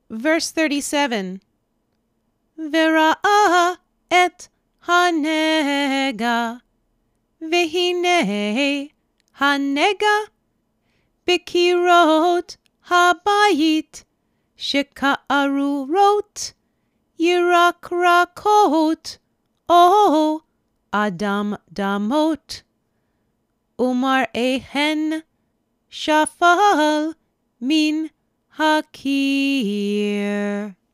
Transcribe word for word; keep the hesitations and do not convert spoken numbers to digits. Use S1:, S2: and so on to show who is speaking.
S1: Verse thirty-seven. V'ra'ah et hanega, v'hinei hanega b'kirot habayit sheka'arurot yirakrakot o adam damot umar ehen shafal min hakir.